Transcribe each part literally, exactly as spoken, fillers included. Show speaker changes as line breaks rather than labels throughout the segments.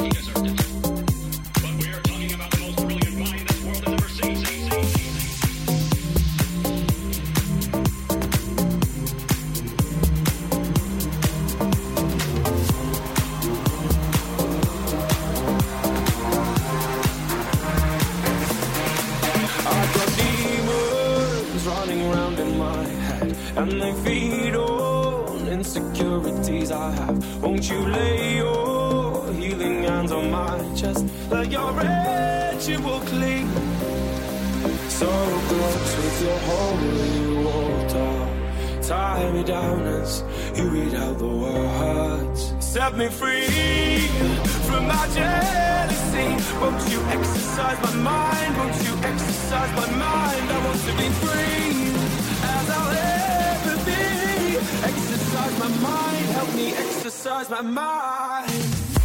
And they feed on insecurities I have. Won't you lay your healing hands on my chest? Let your ritual clean so close with your holy water. Tie me down as you read out the words. Set me free from my jealousy. Won't you exercise my mind? Won't you exercise my mind? I want to be free as I'll ever be. Exercise my mind, help me exercise my mind.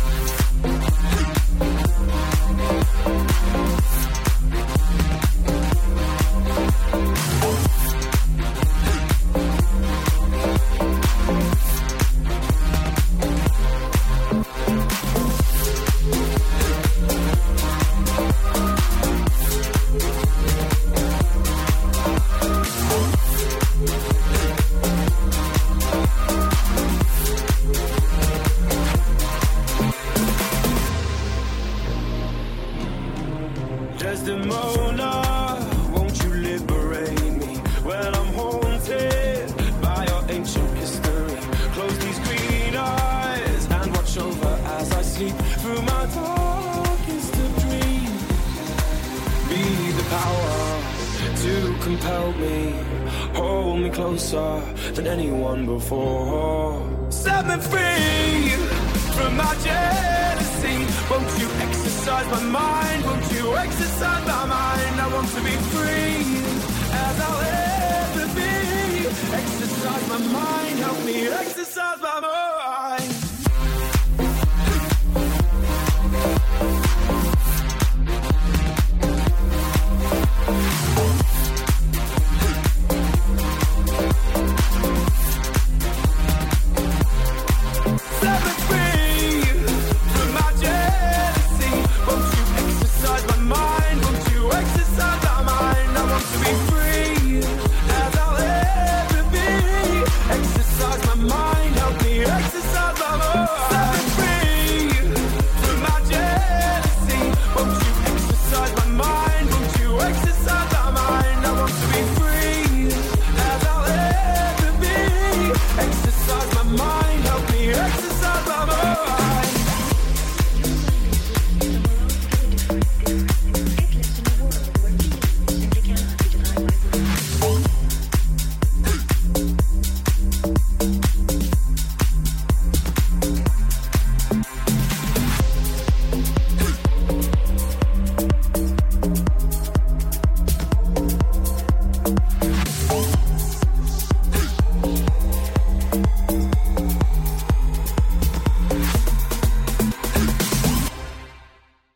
Desdemona, won't you liberate me when I'm haunted by your ancient history? Close these green eyes and watch over as I sleep through my darkest of dreams. Be the power to compel me, hold me closer than anyone before. Set me free from my jealousy. Won't you exercise my mind? Won't you exercise my mind? I want to be free as I'll ever be. Exercise my mind, help me exercise my mind.